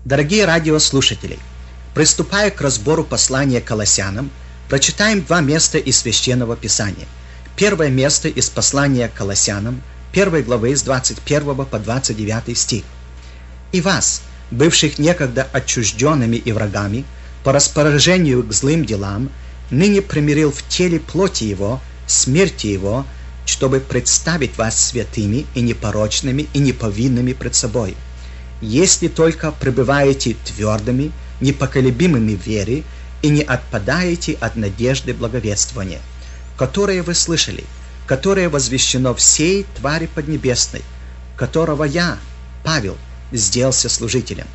Дорогие радиослушатели, приступая к разбору послания к Колоссянам, прочитаем два места из Священного Писания. Первое место из послания к Колоссянам, 1 главы с 21 по 29 стих. «И вас, бывших некогда отчужденными и врагами, по расположению к злым делам, ныне примирил в теле плоти Его, смерти Его, чтобы представить вас святыми и непорочными и неповинными пред собой. Если только пребываете твердыми, непоколебимыми в вере и не отпадаете от надежды благовествования, которое вы слышали, которое возвещено всей твари поднебесной, которого я, Павел, сделался служителем.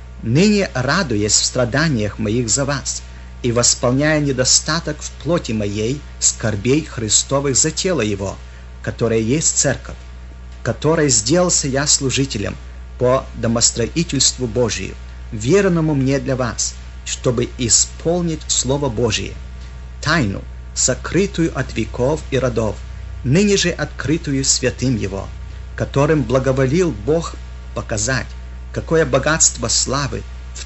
Ныне радуясь в страданиях моих за вас и восполняя недостаток в плоти моей скорбей Христовых за тело Его, которое есть церковь, которой сделался я служителем по домостроительству Божию, верному мне для вас, чтобы исполнить Слово Божие, тайну, сокрытую от веков и родов, ныне же открытую святым Его, которым благоволил Бог показать, какое богатство славы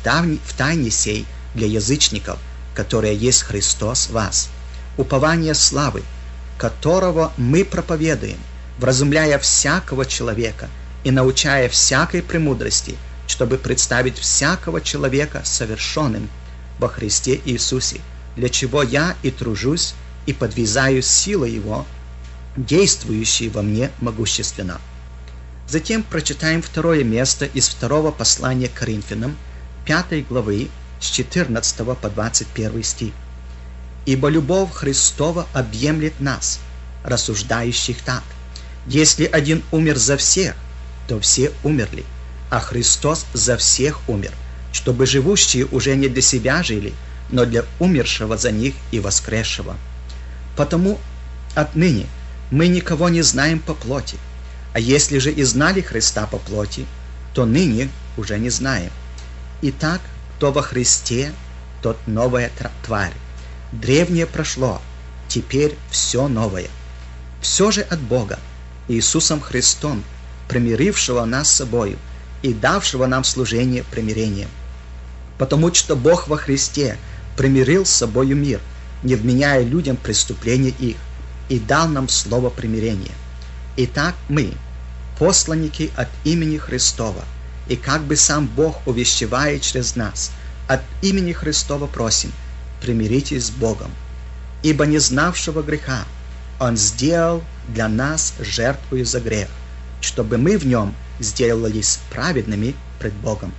в тайне сей для язычников, которое есть Христос в вас, упование славы, которого мы проповедуем, вразумляя всякого человека и научая всякой премудрости, чтобы представить всякого человека совершенным во Христе Иисусе, для чего я и тружусь, и подвязаю силой Его, действующей во мне могущественно». Затем прочитаем второе место из второго послания к Коринфянам, 5 главы, с 14 по 21 стих. «Ибо любовь Христова объемлет нас, рассуждающих так: если один умер за всех, то все умерли, а Христос за всех умер, чтобы живущие уже не для себя жили, но для умершего за них и воскресшего. Потому отныне мы никого не знаем по плоти, а если же и знали Христа по плоти, то ныне уже не знаем. Итак, кто во Христе, тот новая тварь. Древнее прошло, теперь все новое. Все же от Бога, Иисусом Христом, примирившего нас с собою и давшего нам служение примирением. Потому что Бог во Христе примирил с собою мир, не вменяя людям преступления их, и дал нам слово примирения. Итак, мы, посланники от имени Христова, и как бы сам Бог увещевает через нас, от имени Христова просим: примиритесь с Богом. Ибо не знавшего греха Он сделал для нас жертвою за грех, чтобы мы в Нем сделались праведными пред Богом».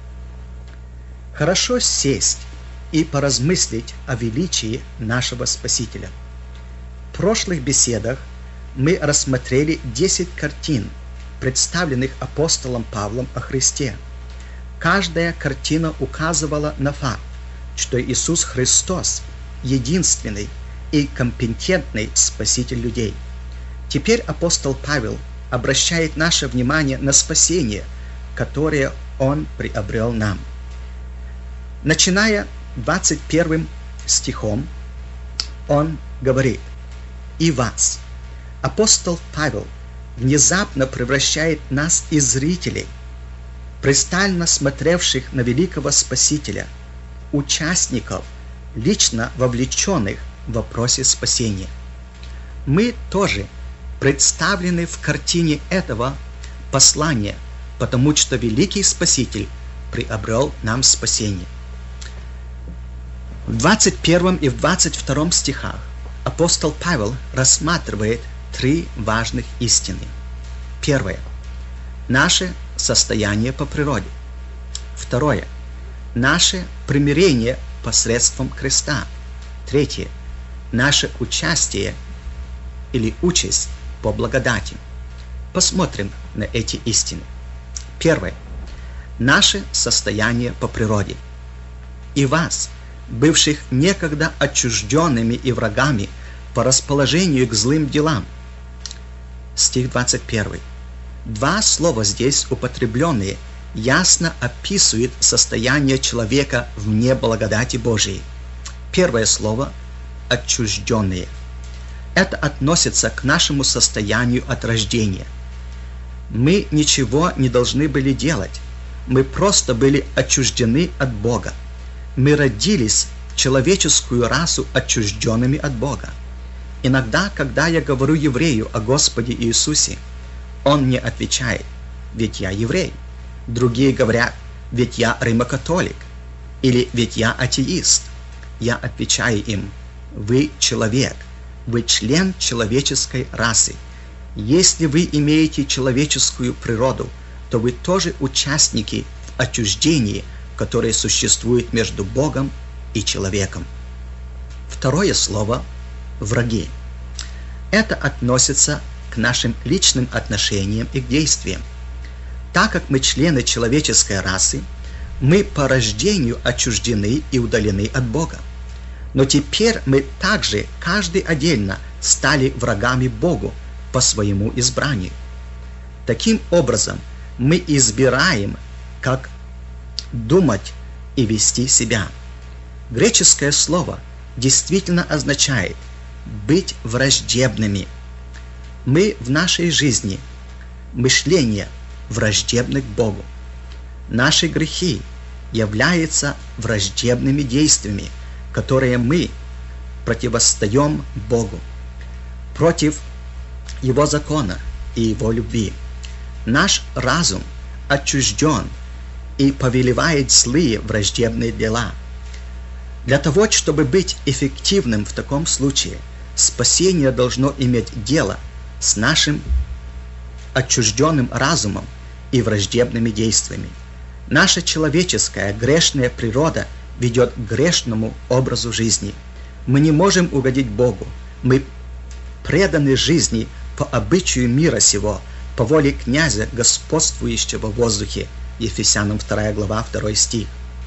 Хорошо сесть и поразмыслить о величии нашего Спасителя. В прошлых беседах мы рассмотрели 10 картин, представленных апостолом Павлом о Христе. Каждая картина указывала на факт, что Иисус Христос – единственный и компетентный Спаситель людей. Теперь апостол Павел обращает наше внимание на спасение, которое Он приобрел нам. Начиная 21 стихом, он говорит: «И вас». Апостол Павел внезапно превращает нас из зрителей, пристально смотревших на великого Спасителя, участников, лично вовлеченных в вопросе спасения. Мы тоже представлены в картине этого послания, потому что великий Спаситель приобрел нам спасение. В 21 и в 22 стихах апостол Павел рассматривает 3 важных истины. Первое – наше состояние по природе. Второе – наше примирение посредством креста. Третье – наше участие или участь по благодати. Посмотрим на эти истины. Первое – наше состояние по природе. «И вас, бывших некогда отчужденными и врагами по расположению к злым делам». Стих 21. 2 слова здесь употребленные ясно описывают состояние человека вне благодати Божией. Первое слово – «отчужденные». Это относится к нашему состоянию от рождения. Мы ничего не должны были делать. мы просто были отчуждены от Бога. Мы родились в человеческую расу отчужденными от Бога. Иногда, когда я говорю еврею о Господе Иисусе, он мне отвечает: ведь я еврей. Другие говорят: ведь я римокатолик. Или ведь я атеист. Я отвечаю им: вы человек, вы член человеческой расы. Если вы имеете человеческую природу, то вы тоже участники в отчуждении, которое существует между Богом и человеком. Второе слово – враги. Это относится к нашим личным отношениям и к действиям. Так как мы члены человеческой расы, мы по рождению отчуждены и удалены от Бога. Но теперь мы также, каждый отдельно, стали врагами Богу по своему избранию. Таким образом, мы избираем, как думать и вести себя. Греческое слово действительно означает быть враждебными. Мы в нашей жизни мышление враждебны к Богу. Наши грехи являются враждебными действиями, которые мы противостоим Богу, против Его закона и Его любви. Наш разум отчужден и повелевает злые враждебные дела. Для того, чтобы быть эффективным в таком случае, спасение должно иметь дело с нашим отчужденным разумом и враждебными действиями. Наша человеческая грешная природа ведет к грешному образу жизни. Мы не можем угодить Богу. Мы преданы жизни по обычаю мира сего, по воле князя, господствующего в воздухе. Ефесянам 2 глава, 2 стих.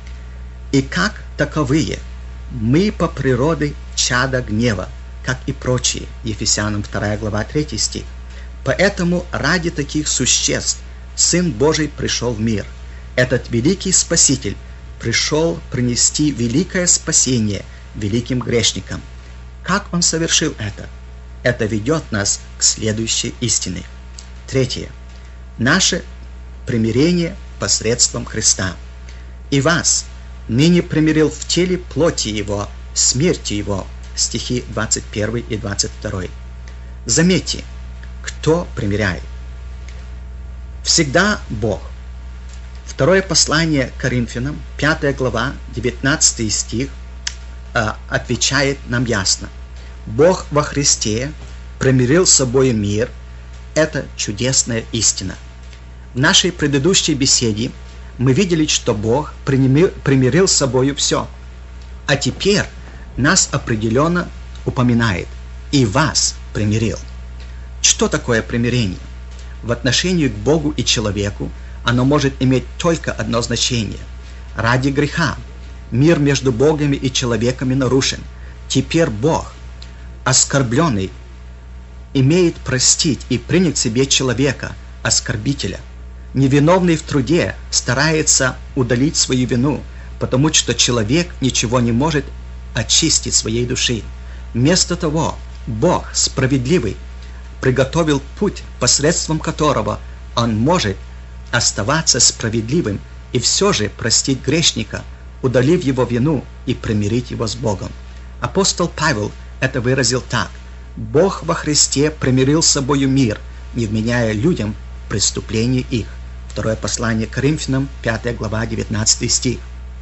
И как таковые, мы по природе чада гнева, как и прочие. Ефесянам 2 глава, 3 стих. Поэтому ради таких существ Сын Божий пришел в мир. Этот великий Спаситель пришел принести великое спасение великим грешникам. Как Он совершил это? Это ведет нас к следующей истине. Третье. Наше примирение посредством Христа. И вас ныне примирил в теле плоти Его, смерти Его. Стихи 21 и 22. Заметьте, кто примиряет? Всегда Бог. Второе послание к Коринфянам, 5 глава, 19 стих, отвечает нам ясно. Бог во Христе примирил с собой мир. Это чудесная истина. В нашей предыдущей беседе мы видели, что Бог примирил с собой все. А теперь нас определенно упоминает: и вас примирил. Что такое примирение? В отношении к Богу и человеку оно может иметь только одно значение. Ради греха мир между Богом и человеками нарушен. Теперь Бог, оскорбленный, имеет простить и принять себе человека, оскорбителя. Невиновный в труде старается удалить свою вину, потому что человек ничего не может очистить своей души. Вместо того, Бог, справедливый, приготовил путь, посредством которого Он может оставаться справедливым и все же простить грешника, удалив его вину и примирить его с Богом. Апостол Павел это выразил так: Бог во Христе примирил с собою мир, не вменяя людям преступления их. Второе послание к Коринфянам, 5 глава, 19 стих.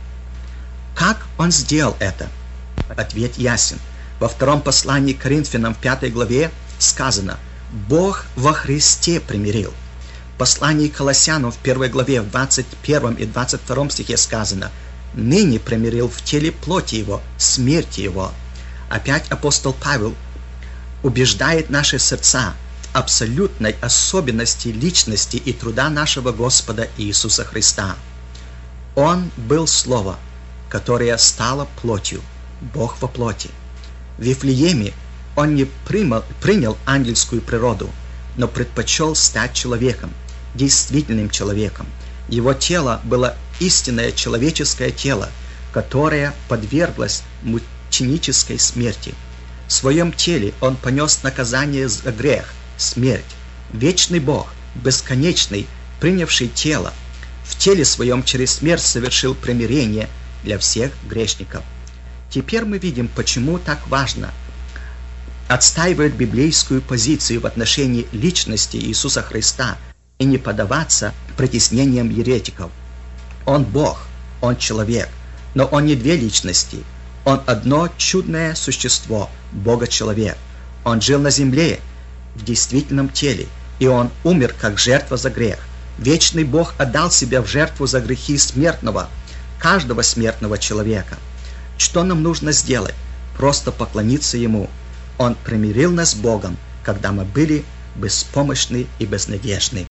Как Он сделал это? Ответ ясен. Во втором послании к Коринфянам, 5 главе, сказано: Бог во Христе примирил. В послании к Колоссянам, в 1 главе, в 21 и 22 стихе сказано: ныне примирил в теле плоти Его, смерти Его. Опять апостол Павел убеждает наши сердца в абсолютной особенности личности и труда нашего Господа Иисуса Христа. Он был Слово, которое стало плотью, Бог во плоти. В Вифлееме Он не принял ангельскую природу, но предпочел стать человеком, действительным человеком. Его тело было истинное человеческое тело, которое подверглось мученической смерти. В своем теле Он понес наказание за грех, смерть. Вечный Бог, бесконечный, принявший тело, в теле своем через смерть совершил примирение для всех грешников. Теперь мы видим, почему так важно отстаивать библейскую позицию в отношении личности Иисуса Христа и не поддаваться притеснениям еретиков. Он Бог, Он человек, но Он не две личности. Он одно чудное существо, Бога-человек. Он жил на земле в действительном теле, и Он умер как жертва за грех. Вечный Бог отдал себя в жертву за грехи смертного, каждого смертного человека. Что нам нужно сделать? Просто поклониться Ему. Он примирил нас с Богом, когда мы были беспомощны и безнадежны.